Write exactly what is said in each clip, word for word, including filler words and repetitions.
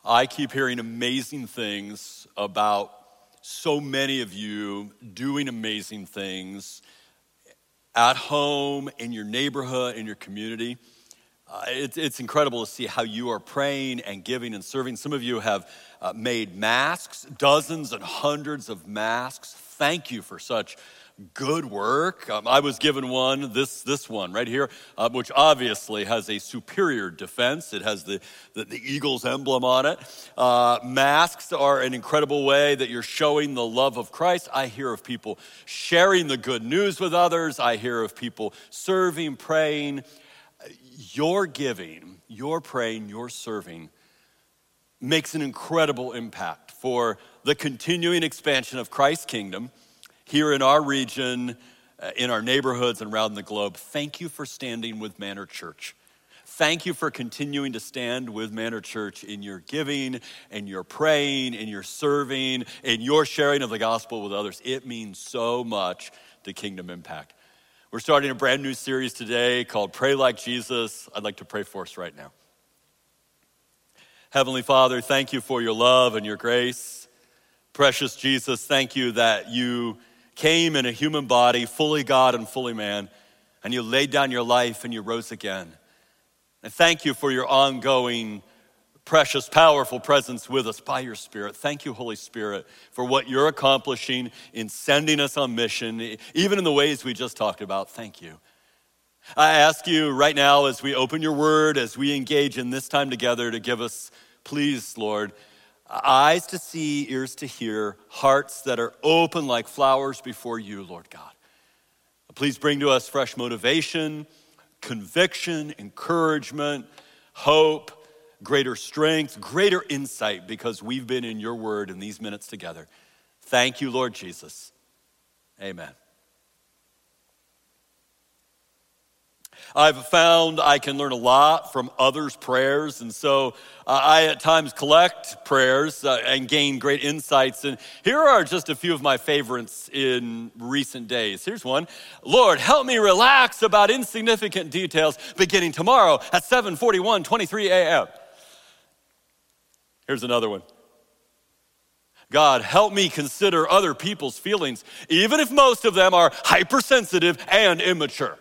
I keep hearing amazing things about so many of you doing amazing things at home, in your neighborhood, in your community. Uh, it, it's incredible to see how you are praying and giving and serving. Some of you have uh, made masks, dozens and hundreds of masks. Thank you for such good work. Um, I was given one, this this one right here, uh, which obviously has a superior defense. It has the, the, the Eagles emblem on it. Uh, masks are an incredible way that you're showing the love of Christ. I hear of people sharing the good news with others. I hear of people serving, praying. Your giving, your praying, your serving makes an incredible impact for the continuing expansion of Christ's kingdom here in our region, uh, in our neighborhoods, and around the globe. Thank you for standing with Manor Church. Thank you for continuing to stand with Manor Church in your giving, and your praying, and your serving, and your sharing of the gospel with others. It means so much to Kingdom Impact. We're starting a brand new series today called Pray Like Jesus. I'd like to pray for us right now. Heavenly Father, thank you for your love and your grace. Precious Jesus, thank you that you came in a human body, fully God and fully man, and you laid down your life and you rose again. And thank you for your ongoing, precious, powerful presence with us by your Spirit. Thank you, Holy Spirit, for what you're accomplishing in sending us on mission, even in the ways we just talked about. Thank you. I ask you right now as we open your word, as we engage in this time together, to give us, please, Lord, eyes to see, ears to hear, hearts that are open like flowers before you, Lord God. Please bring to us fresh motivation, conviction, encouragement, hope, greater strength, greater insight, because we've been in your word in these minutes together. Thank you, Lord Jesus. Amen. I've found I can learn a lot from others' prayers, and so uh, I at times collect prayers uh, and gain great insights. And here are just a few of my favorites in recent days. Here's one. Lord, help me relax about insignificant details beginning tomorrow at seven forty-one twenty-three a.m. Here's another one. God, help me consider other people's feelings, even if most of them are hypersensitive and immature.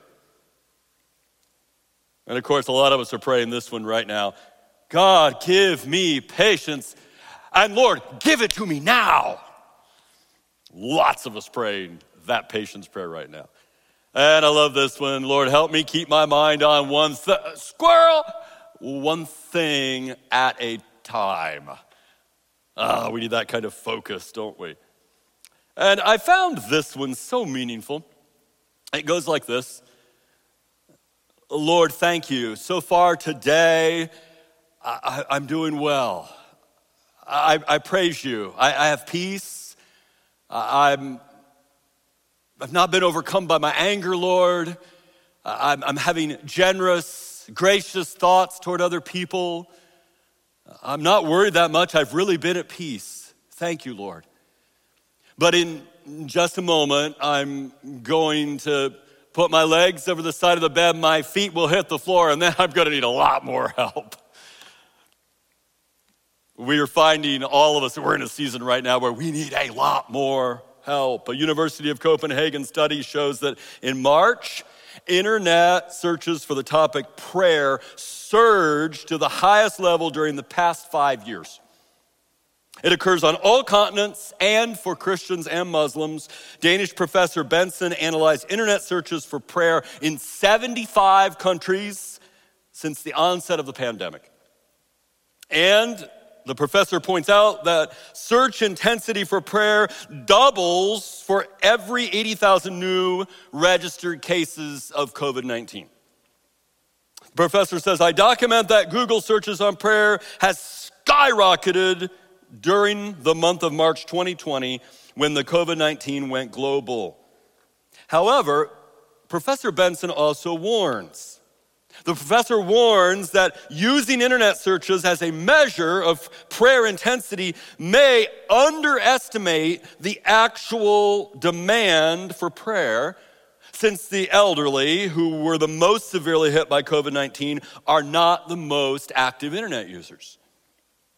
And of course, a lot of us are praying this one right now. God, give me patience. And Lord, give it to me now. Lots of us praying that patience prayer right now. And I love this one. Lord, help me keep my mind on one th- squirrel, one thing at a time. Ah, we need that kind of focus, don't we? And I found this one so meaningful. It goes like this. Lord, thank you. So far today, I, I'm doing well. I, I praise you. I, I have peace. I'm, I've not been overcome by my anger, Lord. I'm, I'm having generous, gracious thoughts toward other people. I'm not worried that much. I've really been at peace. Thank you, Lord. But in just a moment, I'm going to put my legs over the side of the bed, my feet will hit the floor, and then I'm gonna need a lot more help. We are finding, all of us, we're in a season right now where we need a lot more help. A University of Copenhagen study shows that in March, internet searches for the topic prayer surged to the highest level during the past five years. It occurs on all continents and for Christians and Muslims. Danish professor Benson analyzed internet searches for prayer in seventy-five countries since the onset of the pandemic. And the professor points out that search intensity for prayer doubles for every eighty thousand new registered cases of covid nineteen. The professor says, I document that Google searches on prayer has skyrocketed during the month of March twenty twenty when the covid nineteen went global. However, Professor Benson also warns. The professor warns that using internet searches as a measure of prayer intensity may underestimate the actual demand for prayer, since the elderly, who were the most severely hit by covid nineteen, are not the most active internet users.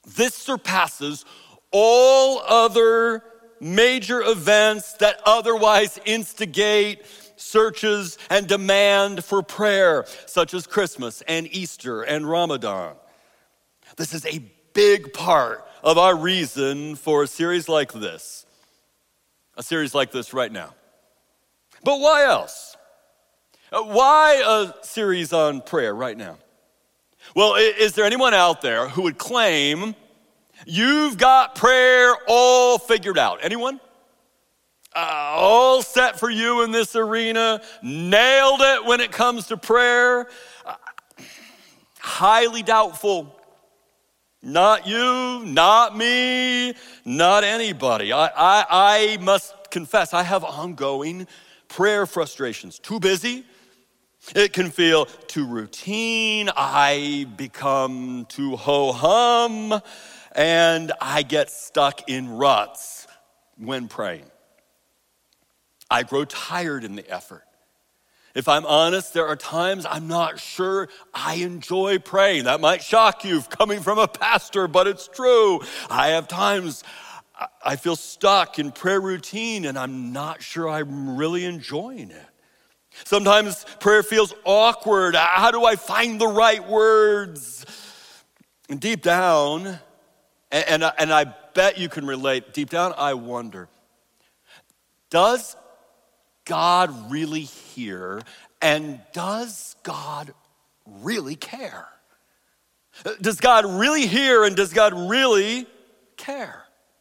This surpasses all other major events that otherwise instigate searches and demand for prayer, such as Christmas and Easter and Ramadan. This is a big part of our reason for a series like this, a series like this right now. But why else? Why a series on prayer right now? Well, is there anyone out there who would claim you've got prayer all figured out? Anyone? Uh, all set for you in this arena? Nailed it when it comes to prayer? Uh, highly doubtful. Not you, not me, not anybody. I, I, I must confess, I have ongoing prayer frustrations. Too busy. It can feel too routine. I become too ho-hum. And I get stuck in ruts when praying. I grow tired in the effort. If I'm honest, there are times I'm not sure I enjoy praying. That might shock you coming from a pastor, but it's true. I have times I feel stuck in prayer routine and I'm not sure I'm really enjoying it. Sometimes prayer feels awkward. How do I find the right words? And deep down, and, and, and I bet you can relate, deep down I wonder, does God really hear, and does God really care? Does God really hear, and does God really care?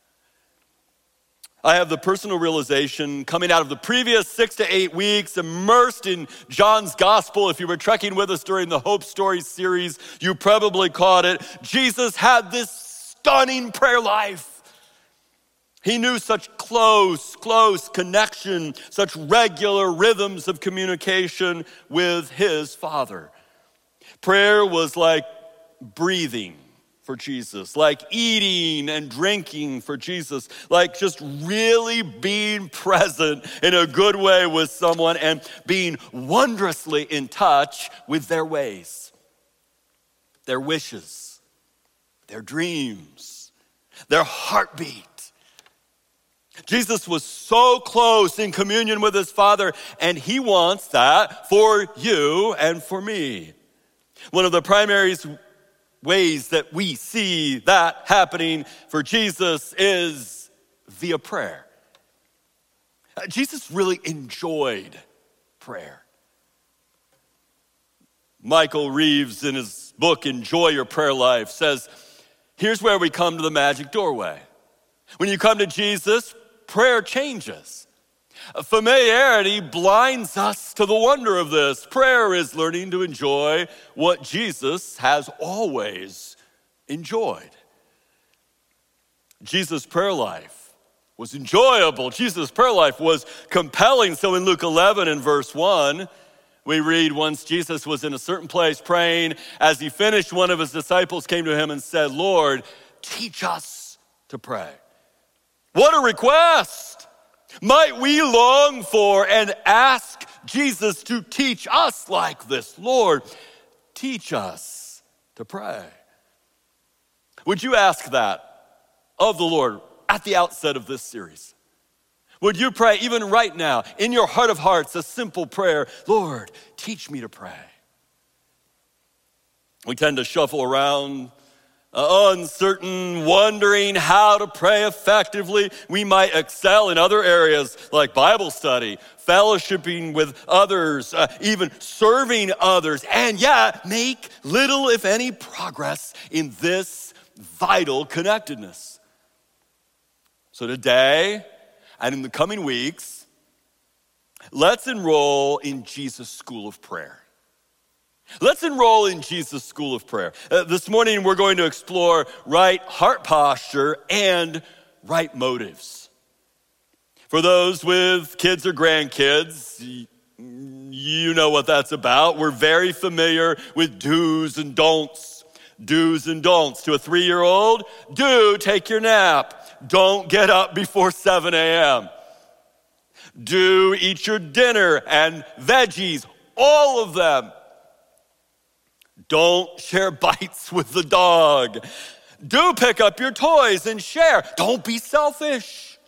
I have the personal realization coming out of the previous six to eight weeks immersed in John's gospel. If you were trekking with us during the Hope Stories series, you probably caught it. Jesus had this stunning prayer life. He knew such close, close connection, such regular rhythms of communication with his Father. Prayer was like breathing for Jesus, like eating and drinking for Jesus, like just really being present in a good way with someone and being wondrously in touch with their ways, their wishes, their dreams, their heartbeat. Jesus was so close in communion with his Father, and he wants that for you and for me. One of the primary ways that we see that happening for Jesus is via prayer. Jesus really enjoyed prayer. Michael Reeves, in his book, Enjoy Your Prayer Life, says, here's where we come to the magic doorway. When you come to Jesus, prayer changes. Familiarity blinds us to the wonder of this. Prayer is learning to enjoy what Jesus has always enjoyed. Jesus' prayer life was enjoyable. Jesus' prayer life was compelling. So in Luke eleven and verse one, we read, once Jesus was in a certain place praying, as he finished, one of his disciples came to him and said, Lord, teach us to pray. What a request! Might we long for and ask Jesus to teach us like this? Lord, teach us to pray. Would you ask that of the Lord at the outset of this series? Would you pray even right now, in your heart of hearts, a simple prayer, Lord, teach me to pray? We tend to shuffle around Uh, uncertain, wondering how to pray effectively. We might excel in other areas like Bible study, fellowshipping with others, uh, even serving others, and yet make little, if any, progress in this vital connectedness. So today, and in the coming weeks, let's enroll in Jesus' School of Prayer. Let's enroll in Jesus' School of Prayer. Uh, this morning, we're going to explore right heart posture and right motives. For those with kids or grandkids, you know what that's about. We're very familiar with do's and don'ts. Do's and don'ts. To a three-year-old, do take your nap. Don't get up before seven a.m. Do eat your dinner and veggies, all of them. Don't share bites with the dog. Do pick up your toys and share. Don't be selfish.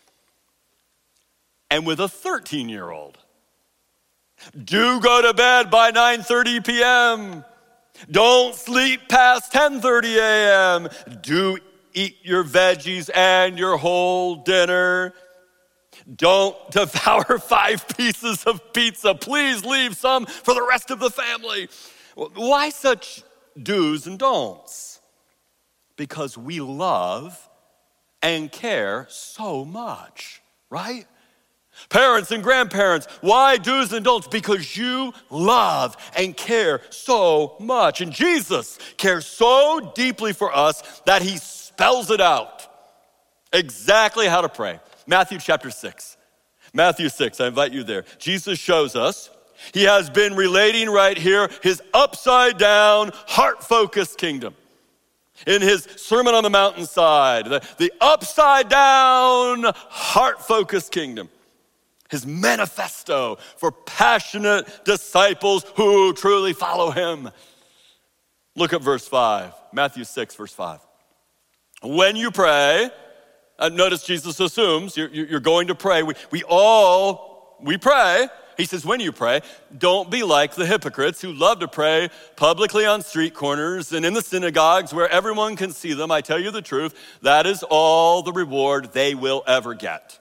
And with a thirteen-year-old, do go to bed by nine thirty p.m. Don't sleep past ten thirty a.m. Do eat your veggies and your whole dinner. Don't devour five pieces of pizza. Please leave some for the rest of the family. Why such do's and don'ts? Because we love and care so much, right? Parents and grandparents, why do's and don'ts? Because you love and care so much. And Jesus cares so deeply for us that he spells it out exactly how to pray. Matthew chapter six. Matthew six, I invite you there. Jesus shows us, he has been relating right here his upside down, heart-focused kingdom. In his Sermon on the Mountainside, the, the upside down, heart-focused kingdom. His manifesto for passionate disciples who truly follow him. Look at verse five, Matthew six, verse five. When you pray, uh, notice Jesus assumes you're, you're going to pray. We, we all, we pray. He says, when you pray, don't be like the hypocrites who love to pray publicly on street corners and in the synagogues where everyone can see them. I tell you the truth, that is all the reward they will ever get.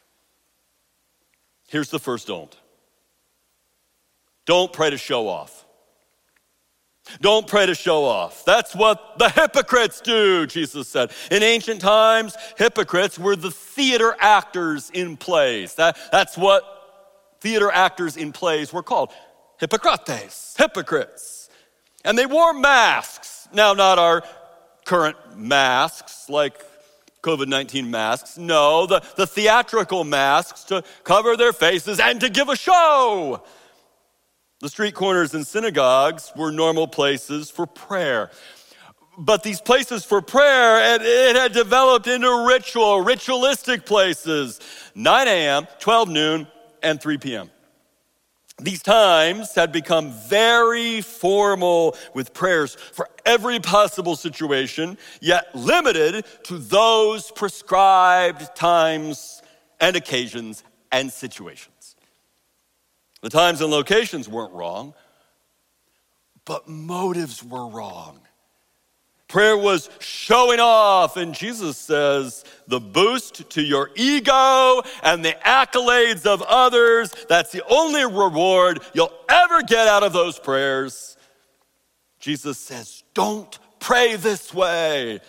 Here's the first don't. Don't pray to show off. Don't pray to show off. That's what the hypocrites do, Jesus said. In ancient times, hypocrites were the theater actors in plays. That, that's what theater actors in plays were called. Hippocrates, hypocrites. And they wore masks. Now, not our current masks like covid nineteen masks. No, the, the theatrical masks to cover their faces and to give a show. The street corners and synagogues were normal places for prayer. But these places for prayer, it, it had developed into ritual, ritualistic places. nine a.m., twelve noon, and three p.m. These times had become very formal with prayers for every possible situation, yet limited to those prescribed times and occasions and situations. The times and locations weren't wrong, but motives were wrong. Prayer was showing off, and Jesus says, the boost to your ego and the accolades of others, that's the only reward you'll ever get out of those prayers. Jesus says, don't pray this way.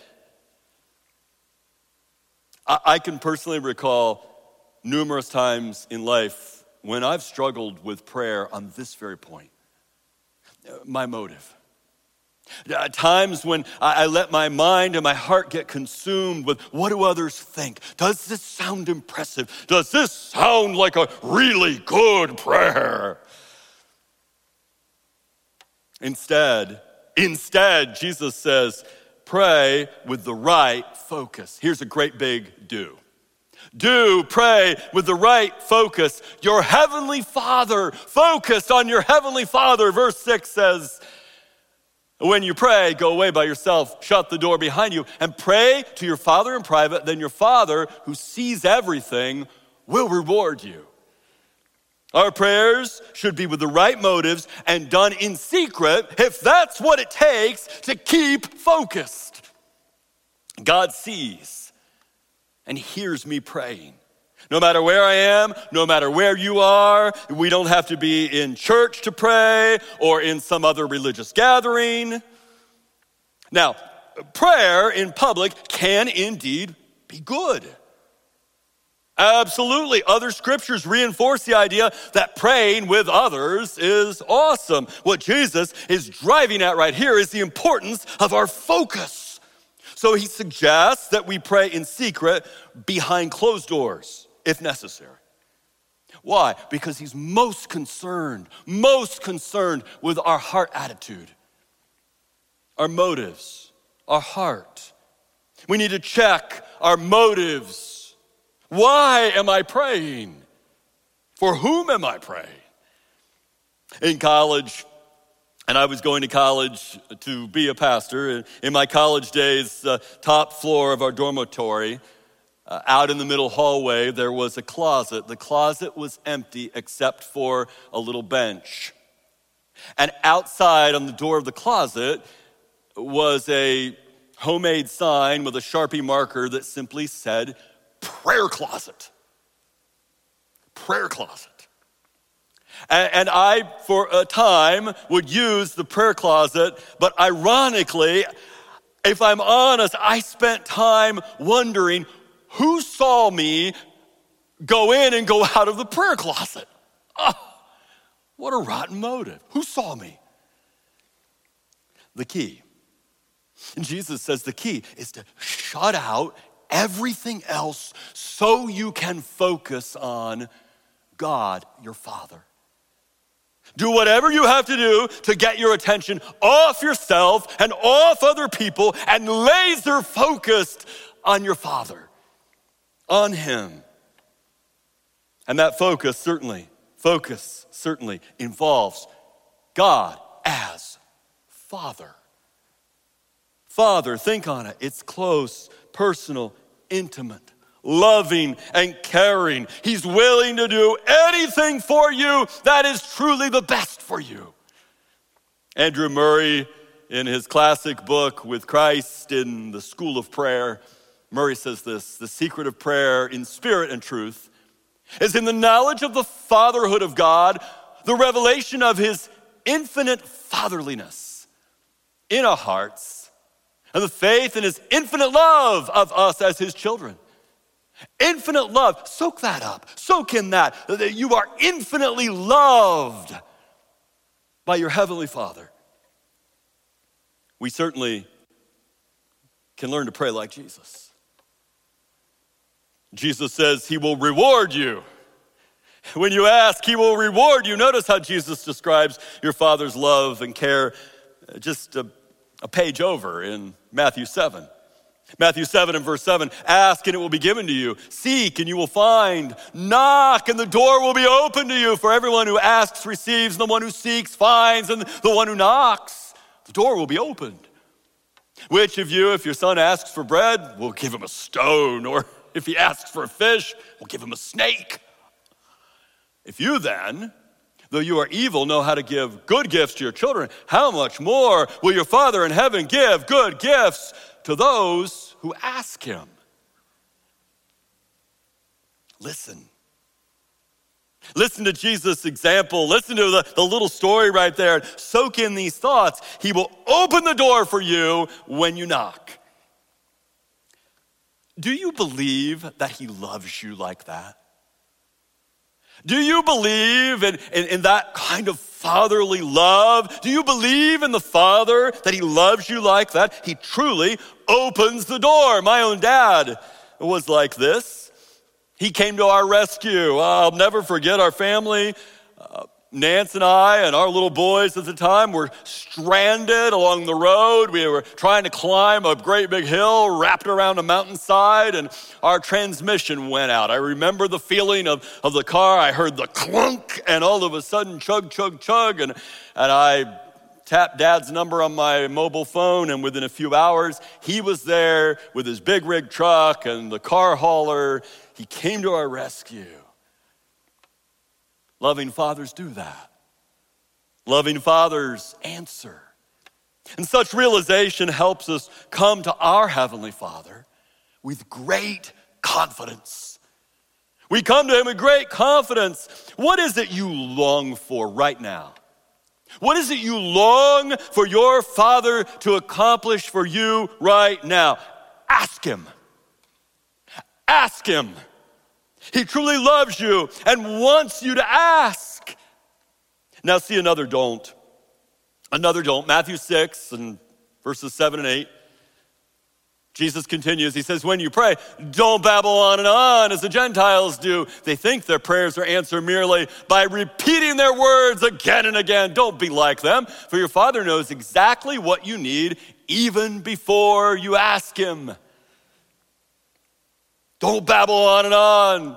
I, I can personally recall numerous times in life when I've struggled with prayer on this very point. My motive. Uh, times when I, I let my mind and my heart get consumed with what do others think? Does this sound impressive? Does this sound like a really good prayer? Instead, instead, Jesus says, pray with the right focus. Here's a great big do. Do pray with the right focus. Your heavenly Father, focused on your heavenly Father. Verse six says, when you pray, go away by yourself, shut the door behind you, and pray to your Father in private. Then your Father, who sees everything, will reward you. Our prayers should be with the right motives and done in secret if that's what it takes to keep focused. God sees and hears me praying. No matter where I am, no matter where you are, we don't have to be in church to pray or in some other religious gathering. Now, prayer in public can indeed be good. Absolutely. Other scriptures reinforce the idea that praying with others is awesome. What Jesus is driving at right here is the importance of our focus. So he suggests that we pray in secret behind closed doors, if necessary. Why? Because he's most concerned, most concerned with our heart attitude, our motives, our heart. We need to check our motives. Why am I praying? For whom am I praying? In college, And I was going to college to be a pastor. In my college days, uh, top floor of our dormitory, uh, out in the middle hallway, there was a closet. The closet was empty except for a little bench. And outside on the door of the closet was a homemade sign with a Sharpie marker that simply said, prayer closet. Prayer closet. And I, for a time, would use the prayer closet, but ironically, if I'm honest, I spent time wondering who saw me go in and go out of the prayer closet. Oh, what a rotten motive. Who saw me? The key. And Jesus says the key is to shut out everything else so you can focus on God, your Father. Do whatever you have to do to get your attention off yourself and off other people and laser focused on your Father, on Him. And that focus certainly, focus certainly involves God as Father. Father, think on it. It's close, personal, intimate, loving and caring. He's willing to do anything for you that is truly the best for you. Andrew Murray, in his classic book, With Christ in the School of Prayer, Murray says this: the secret of prayer in spirit and truth is in the knowledge of the fatherhood of God, the revelation of His infinite fatherliness in our hearts, and the faith in His infinite love of us as His children. Infinite love. Soak that up. Soak in that. That you are infinitely loved by your Heavenly Father. We certainly can learn to pray like Jesus. Jesus says He will reward you. When you ask, He will reward you. Notice how Jesus describes your Father's love and care just a, a page over in Matthew seven. Matthew seven and verse seven, ask and it will be given to you. Seek and you will find. Knock and the door will be open to you. For everyone who asks receives, and the one who seeks finds, and the one who knocks, the door will be opened. Which of you, if your son asks for bread, will give him a stone? Or if he asks for a fish, will give him a snake? If you then, though you are evil, know how to give good gifts to your children, how much more will your Father in heaven give good gifts to those who ask Him? Listen. Listen to Jesus' example. Listen to the, the little story right there. Soak in these thoughts. He will open the door for you when you knock. Do you believe that He loves you like that? Do you believe in, in, in that kind of fatherly love? Do you believe in the Father, that He loves you like that? He truly opens the door. My own dad was like this. He came to our rescue. I'll never forget our family. Uh, Nance and I and our little boys at the time were stranded along the road. We were trying to climb a great big hill wrapped around a mountainside, and our transmission went out. I remember the feeling of, of the car. I heard the clunk, and all of a sudden, chug, chug, chug, and, and I tapped Dad's number on my mobile phone, and within a few hours, he was there with his big rig truck and the car hauler. He came to our rescue. Loving fathers do that. Loving fathers answer. And such realization helps us come to our Heavenly Father with great confidence. We come to Him with great confidence. What is it you long for right now? What is it you long for your Father to accomplish for you right now? Ask Him. Ask Him. He truly loves you and wants you to ask. Now see another don't. Another don't. Matthew six and verses seven and eight. Jesus continues. He says, when you pray, don't babble on and on as the Gentiles do. They think their prayers are answered merely by repeating their words again and again. Don't be like them, for your Father knows exactly what you need even before you ask Him. Don't babble on and on.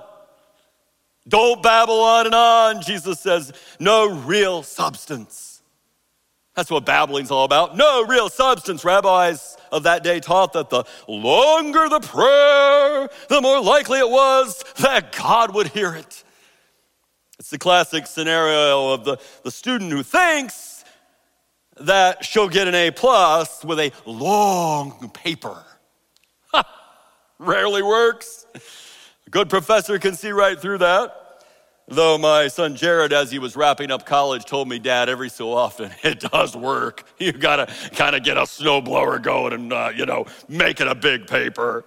Don't babble on and on, Jesus says. No real substance. That's what babbling's all about. No real substance. Rabbis of that day taught that the longer the prayer, the more likely it was that God would hear it. It's the classic scenario of the, the student who thinks that she'll get an A plus with a long paper. Ha! Rarely works. A good professor can see right through that. Though my son Jared, as he was wrapping up college, told me, Dad, every so often, it does work. You gotta kind of get a snowblower going and, uh, you know, make it a big paper.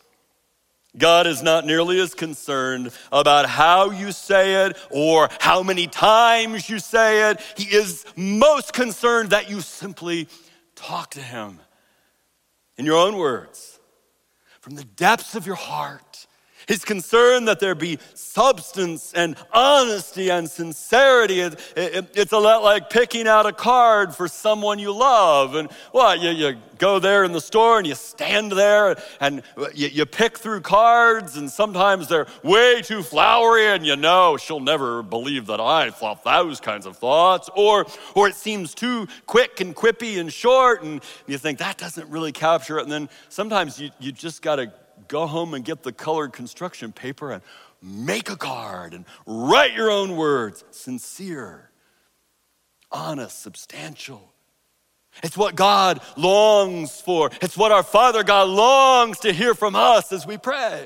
God is not nearly as concerned about how you say it or how many times you say it. He is most concerned that you simply talk to him in your own words, from the depths of your heart. He's concerned that there be substance and honesty and sincerity. It, it, it's a lot like picking out a card for someone you love. And well, you, you go there in the store and you stand there and you, you pick through cards, and sometimes they're way too flowery and you know she'll never believe that I thought those kinds of thoughts. Or, or it seems too quick and quippy and short and you think that doesn't really capture it. And then sometimes you, you just got to go home and get the colored construction paper and make a card and write your own words. Sincere, honest, substantial. It's what God longs for. It's what our Father God longs to hear from us as we pray.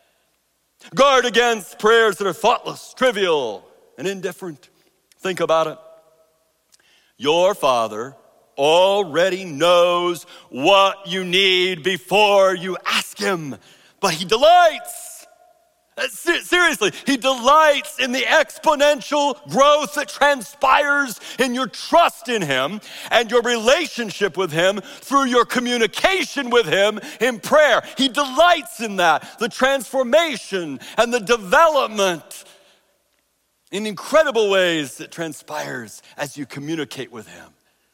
Guard against prayers that are thoughtless, trivial, and indifferent. Think about it. Your Father already knows what you need before you ask him. But he delights, seriously, he delights in the exponential growth that transpires in your trust in him and your relationship with him through your communication with him in prayer. He delights in that, the transformation and the development in incredible ways that transpires as you communicate with him.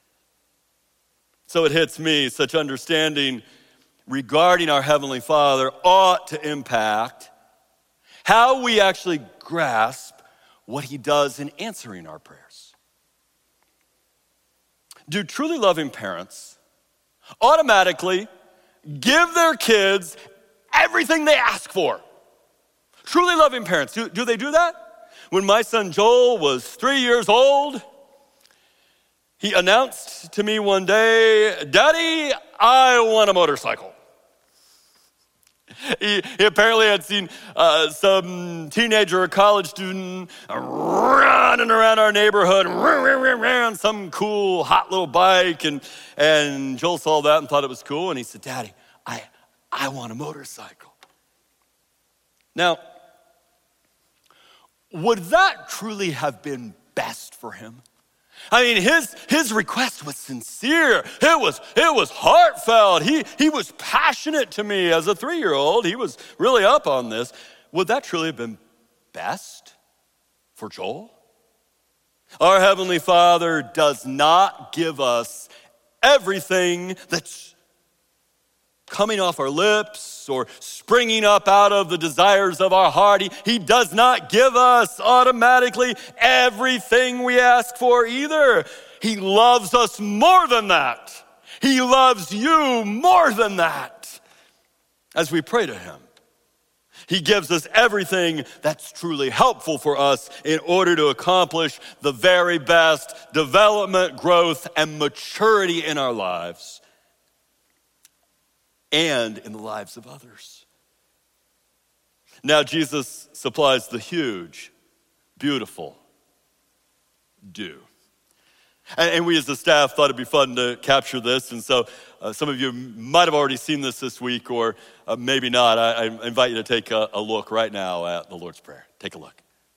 So it hits me, such understanding regarding our Heavenly Father ought to impact how we actually grasp what he does in answering our prayers. Do truly loving parents automatically give their kids everything they ask for? Truly loving parents, do, do they do that? When my son Joel was three years old, he announced to me one day, Daddy, I want a motorcycle. He, he apparently had seen uh, some teenager or college student running around our neighborhood on some cool, hot little bike. And, and Joel saw that and thought it was cool. And he said, Daddy, I, I want a motorcycle. Now, would that truly have been best for him? I mean, his, his request was sincere. It was, it was heartfelt. He, he was passionate to me as a three-year-old. He was really up on this. Would that truly have been best for Joel? Our Heavenly Father does not give us everything that's coming off our lips or springing up out of the desires of our heart. He, he does not give us automatically everything we ask for either. He loves us more than that. He loves you more than that as we pray to him. He gives us everything that's truly helpful for us in order to accomplish the very best development, growth, and maturity in our lives and in the lives of others. Now Jesus supplies the huge, beautiful do. And, and we as the staff thought it'd be fun to capture this. And so uh, some of you might have already seen this this week or uh, maybe not. I, I invite you to take a, a look right now at the Lord's Prayer. Take a look.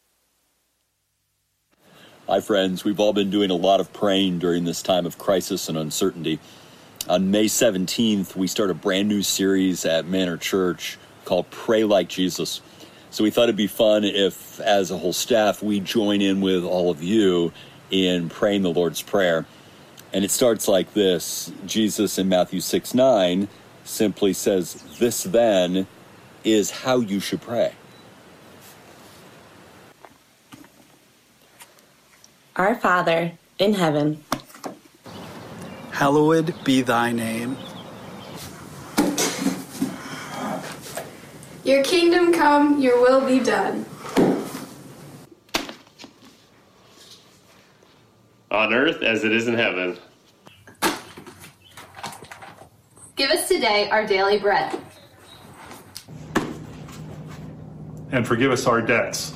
Hi friends, we've all been doing a lot of praying during this time of crisis and uncertainty. On May seventeenth, we start a brand new series at Manor Church called Pray Like Jesus. So we thought it'd be fun if, as a whole staff, we join in with all of you in praying the Lord's Prayer. And it starts like this. Jesus in Matthew six nine simply says, "This then is how you should pray." Our Father in heaven, hallowed be thy name. Your kingdom come, your will be done. On earth as it is in heaven. Give us today our daily bread. And forgive us our debts,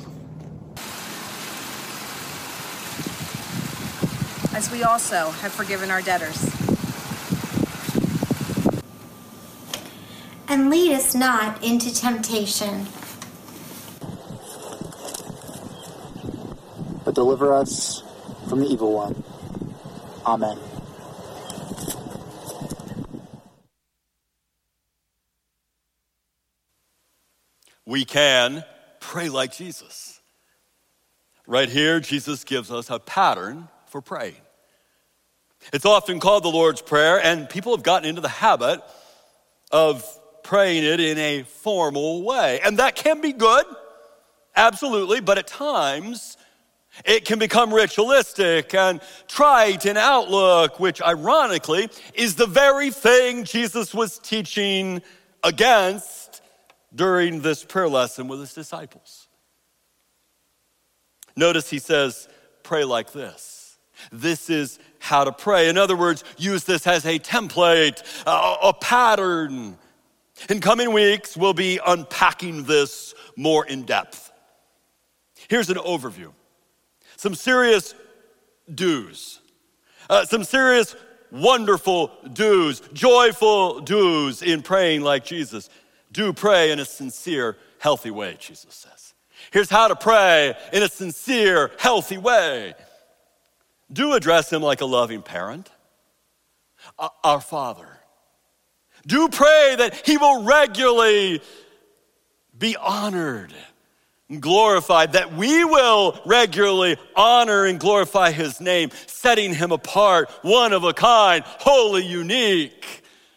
as we also have forgiven our debtors. And lead us not into temptation, but deliver us from the evil one. Amen. We can pray like Jesus. Right here, Jesus gives us a pattern for praying. It's often called the Lord's Prayer, and people have gotten into the habit of praying it in a formal way. And that can be good, absolutely, but at times it can become ritualistic and trite in outlook, which ironically is the very thing Jesus was teaching against during this prayer lesson with his disciples. Notice he says, pray like this. This is how to pray. In other words, use this as a template, a, a pattern. In coming weeks, we'll be unpacking this more in depth. Here's an overview. Some serious do's. Uh, some serious, wonderful do's, joyful do's in praying like Jesus. Do pray in a sincere, healthy way, Jesus says. Here's how to pray in a sincere, healthy way. Do address him like a loving parent, uh, our Father. Do pray that he will regularly be honored and glorified, that we will regularly honor and glorify his name, setting him apart, one of a kind, wholly unique.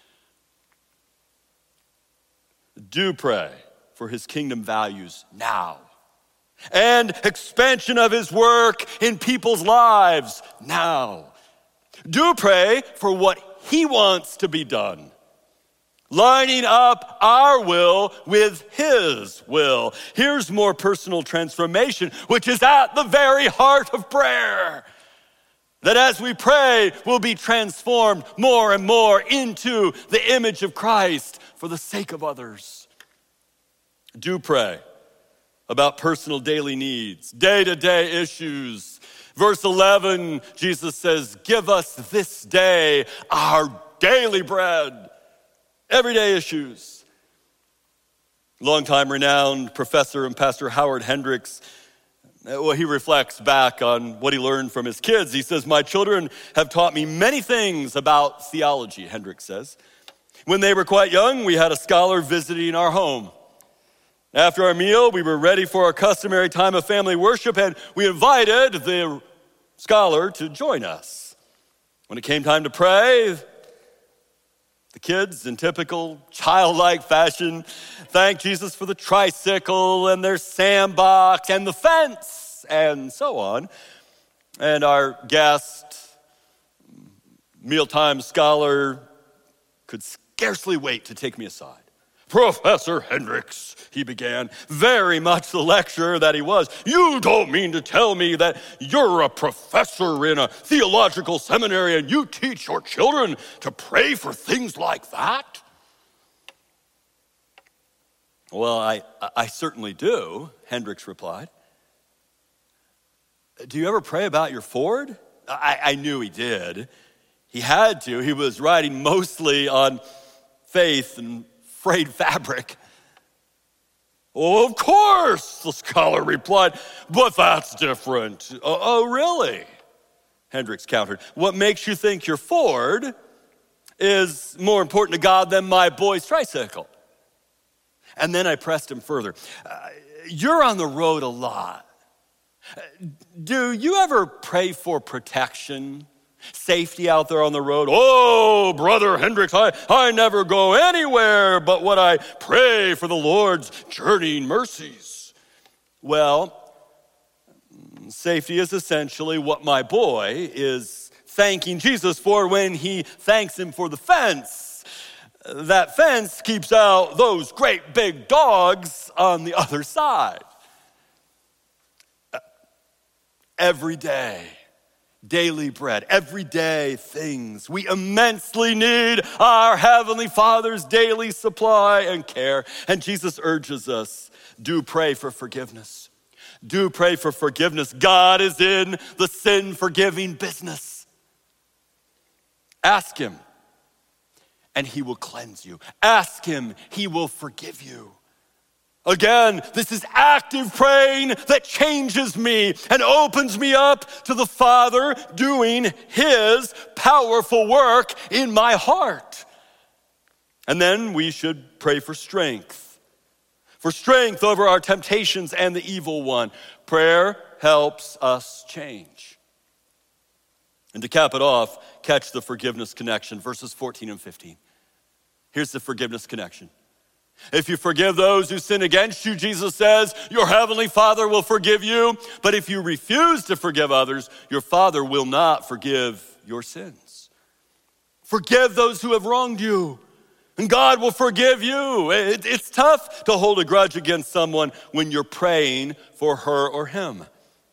Do pray for his kingdom values now, and expansion of his work in people's lives now. Do pray for what he wants to be done, lining up our will with his will. Here's more personal transformation, which is at the very heart of prayer. That as we pray, we'll be transformed more and more into the image of Christ for the sake of others. Do pray about personal daily needs, day-to-day issues. Verse eleven, Jesus says, give us this day our daily bread. Everyday issues. Longtime renowned professor and pastor Howard Hendricks, well, he reflects back on what he learned from his kids. He says, my children have taught me many things about theology, Hendricks says. When they were quite young, we had a scholar visiting our home. After our meal, we were ready for our customary time of family worship, and we invited the scholar to join us. When it came time to pray, the kids, in typical childlike fashion, thanked Jesus for the tricycle and their sandbox and the fence and so on. And our guest, mealtime scholar, could scarcely wait to take me aside. Professor Hendricks, he began, very much the lecturer that he was. You don't mean to tell me that you're a professor in a theological seminary and you teach your children to pray for things like that? Well, I, I certainly do, Hendricks replied. Do you ever pray about your Ford? I, I knew he did. He had to. He was riding mostly on faith and frayed fabric. Oh, of course, the scholar replied, but that's different. Oh, oh, really? Hendricks countered. What makes you think your Ford is more important to God than my boy's tricycle? And then I pressed him further. Uh, you're on the road a lot. Do you ever pray for protection, safety out there on the road? Oh, Brother Hendricks, I, I never go anywhere but what I pray for the Lord's journeying mercies. Well, safety is essentially what my boy is thanking Jesus for when he thanks him for the fence. That fence keeps out those great big dogs on the other side. Every day, daily bread, everyday things. We immensely need our Heavenly Father's daily supply and care. And Jesus urges us, do pray for forgiveness. Do pray for forgiveness. God is in the sin-forgiving business. Ask him, and he will cleanse you. Ask him, he will forgive you. Again, this is active praying that changes me and opens me up to the Father doing his powerful work in my heart. And then we should pray for strength. For strength over our temptations and the evil one. Prayer helps us change. And to cap it off, catch the forgiveness connection, verses fourteen and fifteen. Here's the forgiveness connection. If you forgive those who sin against you, Jesus says, your Heavenly Father will forgive you. But if you refuse to forgive others, your Father will not forgive your sins. Forgive those who have wronged you, and God will forgive you. It, it's tough to hold a grudge against someone when you're praying for her or him.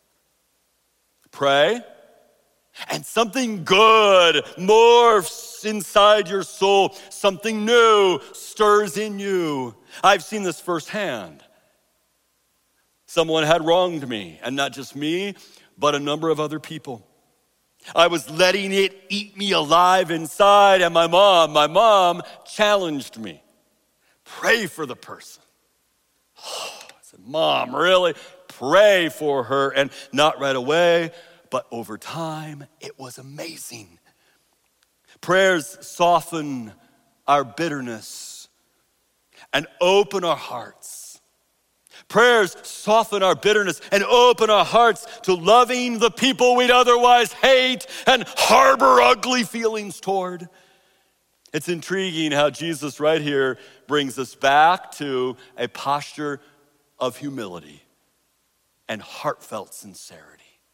Pray, and something good morphs inside your soul. Something new stirs in you. I've seen this firsthand. Someone had wronged me, and not just me, but a number of other people. I was letting it eat me alive inside, and my mom, my mom challenged me. Pray for the person. Oh, I said, Mom, really? Pray for her, and not right away, but over time, it was amazing. Prayers soften our bitterness and open our hearts. Prayers soften our bitterness and open our hearts to loving the people we'd otherwise hate and harbor ugly feelings toward. It's intriguing how Jesus right here brings us back to a posture of humility and heartfelt sincerity.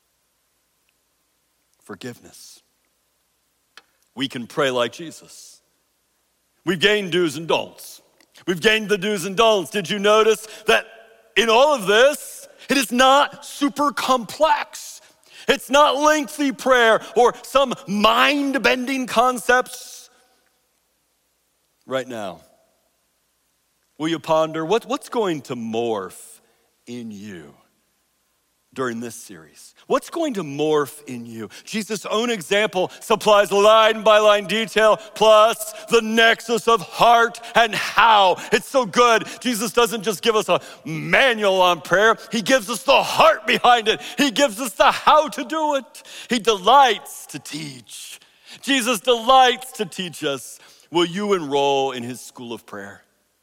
Forgiveness. We can pray like Jesus. We've gained do's and don'ts. We've gained the do's and don'ts. Did you notice that in all of this, it is not super complex. It's not lengthy prayer or some mind-bending concepts. Right now, will you ponder what, what's going to morph in you during this series? What's going to morph in you? Jesus' own example supplies line by line detail, plus the nexus of heart and how. It's so good. Jesus doesn't just give us a manual on prayer. He gives us the heart behind it. He gives us the how to do it. He delights to teach. Jesus delights to teach us. Will you enroll in his school of prayer?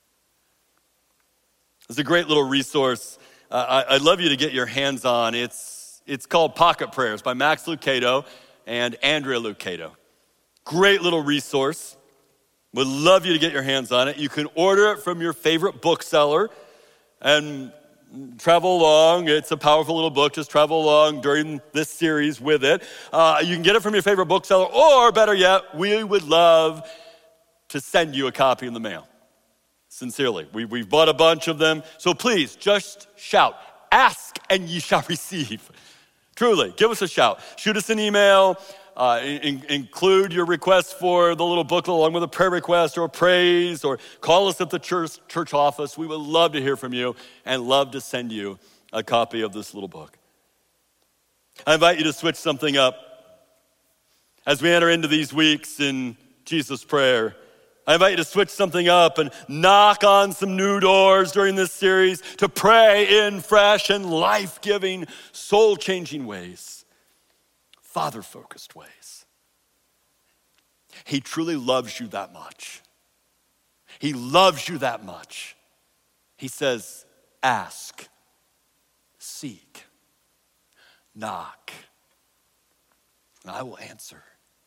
It's a great little resource uh, I'd love you to get your hands on. It's, it's called Pocket Prayers by Max Lucado and Andrea Lucado. Great little resource. Would love you to get your hands on it. You can order it from your favorite bookseller and travel along. It's a powerful little book. Just travel along during this series with it. Uh, you can get it from your favorite bookseller, or better yet, we would love to send you a copy in the mail. Sincerely, we, we've bought a bunch of them. So please, just shout, ask and ye shall receive. Truly, give us a shout. Shoot us an email. Uh, in, include your request for the little booklet along with a prayer request or a praise, or call us at the church, church office. We would love to hear from you and love to send you a copy of this little book. I invite you to switch something up as we enter into these weeks in Jesus' prayer. I invite you to switch something up and knock on some new doors during this series to pray in fresh and life-giving, soul-changing ways, Father-focused ways. He truly loves you that much. He loves you that much. He says, ask, seek, knock, and I will answer.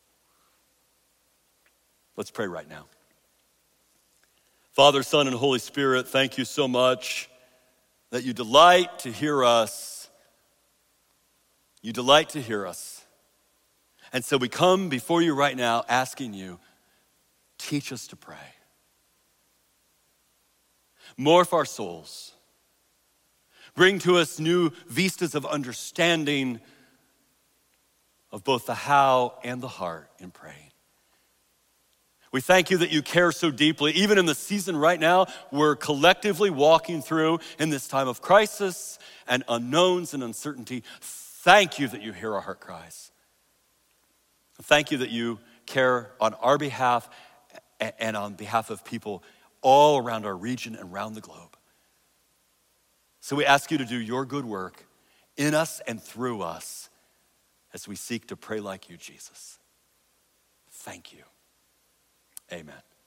Let's pray right now. Father, Son, and Holy Spirit, thank you so much that you delight to hear us. You delight to hear us. And so we come before you right now asking you, teach us to pray. Morph our souls. Bring to us new vistas of understanding of both the how and the heart in praying. We thank you that you care so deeply, even in the season right now we're collectively walking through in this time of crisis and unknowns and uncertainty. Thank you that you hear our heart cries. Thank you that you care on our behalf and on behalf of people all around our region and around the globe. So we ask you to do your good work in us and through us as we seek to pray like you, Jesus. Thank you. Amen.